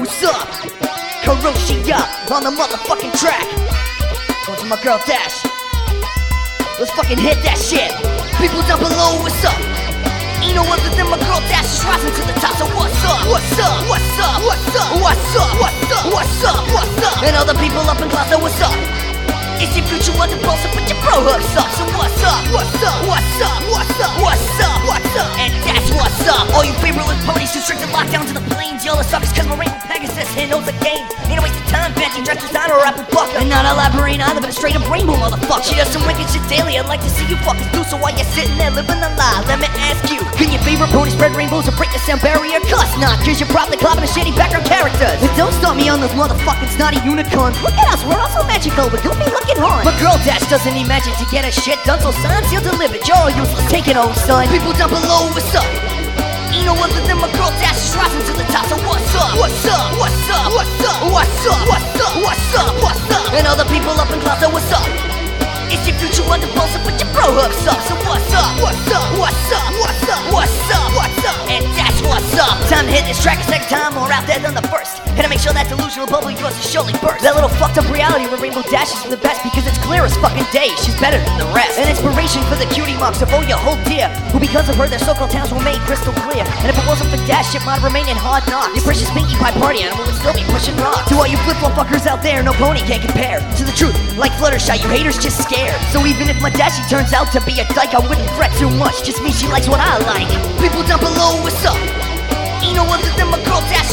what's up? Kuroshia on the motherfucking track. Going to my girl Dash. Let's fucking hit that shit. People down below, what's up? Ain't no other than my girl Dash is rising to the top. So what's up? What's up? What's up? What's up? What's up? What's up? What's up? What's up? And all the people up in class, so what's up? It's your future wonder bro, so put your bro hooks up. So what's up? What's up? What's up? What's up? What's up? What's up? And that's what's up. All you favorite ponies too strict to lock down to the plains. Y'all are suckers cause my rainbow Pegasus here knows the game. Ain't a waste of time, fancy dress designer or apple bucker. And not elaborate either, but a straight up rainbow motherfucker. She does some wicked shit daily, I'd like to see you fuckers do. So while you're sitting there living a lie, let me ask you, can your favorite pony spread rainbows or break the sound barrier? Cuss not, cause you're probably clapping a shitty background characters. But don't stop me on those motherfucking snotty unicorns. Look at us, we're also magical, but don't be looking hard. My girl Dash doesn't need magic to get her shit done, so signs you'll deliver. You're all useless, take it home, son. People down below, what's up? Ain't no other than my girl Dash is rising to the top. So what's up? What's up? What's up? What's up? What's up? What's up? What's up? What's up? And all the people up in class, so what's up? It's your future wonder bro, so put your bro hooks up. So what's up? What's up? What's up? What's up? What's up? What's up? And that's what's up. Time to hit this track a second time, more out there than the first. And to make sure that delusional bubble of yours is surely burst. That little fucked up reality where Rainbow Dash is the best because it's clear as fucking day. She's better than the rest. An inspiration for the cutie marks of all your whole dear, who because of her their so-called towns were made crystal clear. And if it wasn't for Dash, it might remain in hard knocks. Your precious Pinkie Pie party animal would still be pushing rocks. To all you flip-flop fuckers out there, no pony can't compare to the truth. Like Fluttershy, you haters just scared. So even if my Dashie turns out to be a dyke, I wouldn't fret too much. Just means she likes what I like. People down below, what's up? Ain't no other than my girl Dash